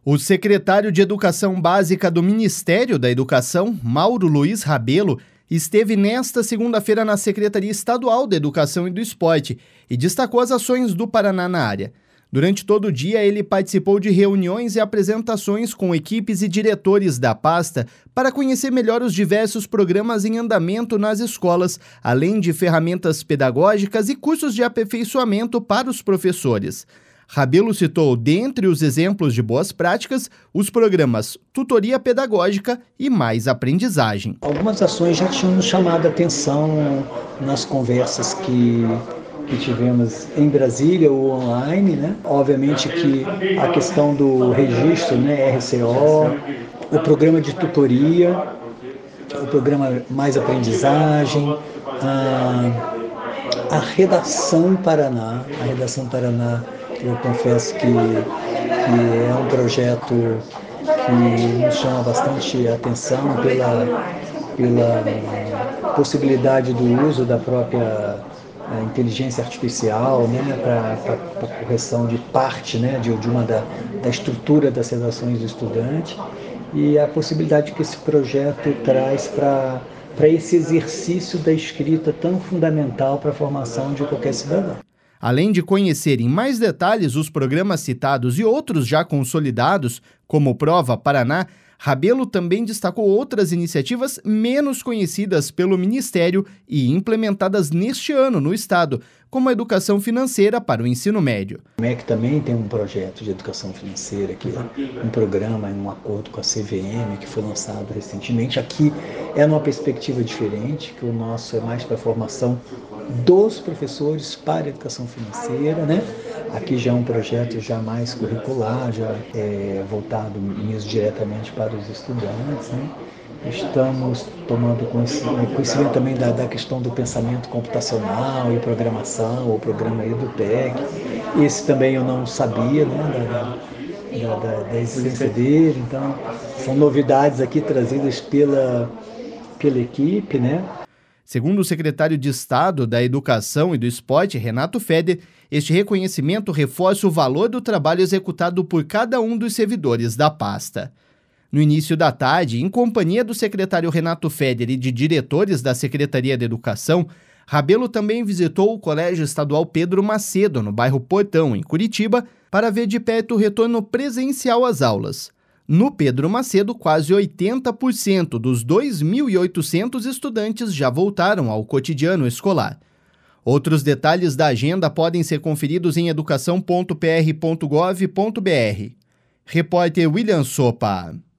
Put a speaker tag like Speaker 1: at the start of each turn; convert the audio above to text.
Speaker 1: O secretário de Educação Básica do Ministério da Educação, Mauro Luiz Rabelo, esteve nesta segunda-feira na Secretaria Estadual da Educação e do Esporte e destacou as ações do Paraná na área. Durante todo o dia, ele participou de reuniões e apresentações com equipes e diretores da pasta para conhecer melhor os diversos programas em andamento nas escolas, além de ferramentas pedagógicas e cursos de aperfeiçoamento para os professores. Rabelo citou, dentre os exemplos de boas práticas, os programas Tutoria Pedagógica e Mais Aprendizagem.
Speaker 2: Algumas ações já tinham nos chamado a atenção nas conversas que tivemos em Brasília ou online, né? Obviamente que a questão do registro, né, RCO, o programa de tutoria, o programa Mais Aprendizagem, a Redação Paraná. A Redação Paraná, eu confesso que é um projeto que nos chama bastante atenção pela possibilidade do uso da própria inteligência artificial, né, para correção de parte, né, de uma da estrutura das redações do estudante, e a possibilidade que esse projeto traz para esse exercício da escrita tão fundamental para a formação de qualquer cidadão.
Speaker 1: Além de conhecer em mais detalhes os programas citados e outros já consolidados, como o Prova Paraná, Rabelo também destacou outras iniciativas menos conhecidas pelo Ministério e implementadas neste ano no Estado, como a educação financeira para o ensino médio.
Speaker 2: O MEC também tem um projeto de educação financeira, que é um programa, um acordo com a CVM, que foi lançado recentemente. Aqui é numa perspectiva diferente, que o nosso é mais para a formação dos professores para a educação financeira, né? Aqui já é um projeto já mais curricular, já voltado mesmo diretamente para os estudantes, né? Estamos tomando conhecimento também da questão do pensamento computacional e programação, o programa EduTech. Esse também eu não sabia, né, da existência dele, então são novidades aqui trazidas pela equipe, né?
Speaker 1: Segundo o secretário de Estado da Educação e do Esporte, Renato Feder, este reconhecimento reforça o valor do trabalho executado por cada um dos servidores da pasta. No início da tarde, em companhia do secretário Renato Feder e de diretores da Secretaria de Educação, Rabelo também visitou o Colégio Estadual Pedro Macedo, no bairro Portão, em Curitiba, para ver de perto o retorno presencial às aulas. No Pedro Macedo, quase 80% dos 2.800 estudantes já voltaram ao cotidiano escolar. Outros detalhes da agenda podem ser conferidos em educação.pr.gov.br. Repórter William Sopa.